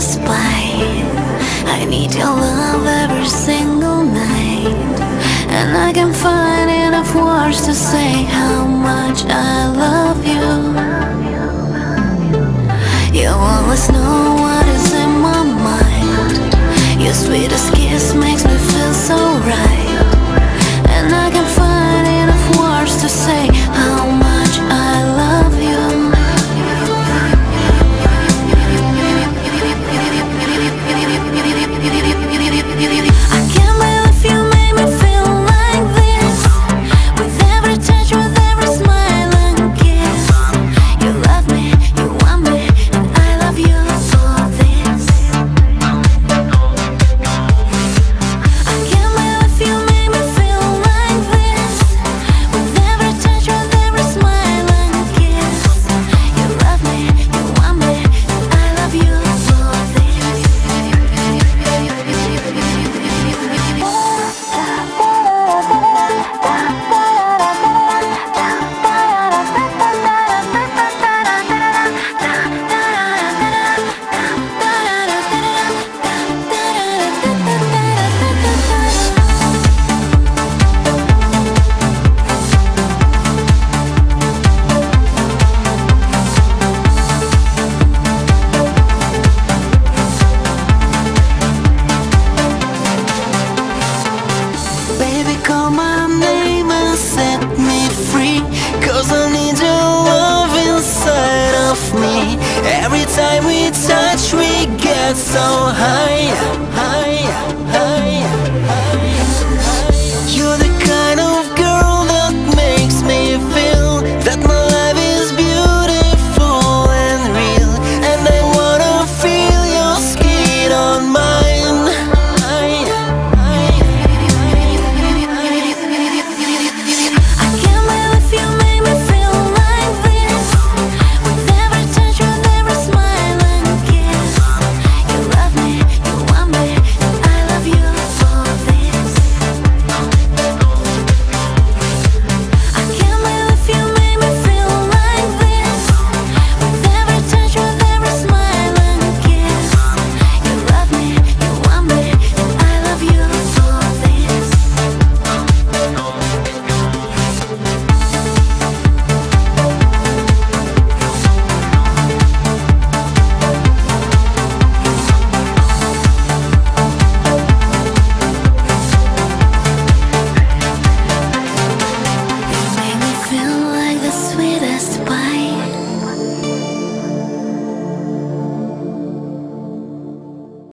spite. I need your love every single night, and I can find enough words to say how much I love you. You always know what is in my mind. Your sweetest kiss makes me feel so right, and I can find enough words to say how much I love you. I can't believe you made me feel like this. With every touch, with every smile and kiss. You love me, you want me, and I love you for this. I can't believe you made me feel like this. With every touch, with every smile and kiss. You love me, you want me, and I love you for this. Baby, call my name and set me free, 'cause I need your love inside of me. Every time we touch, we get so high.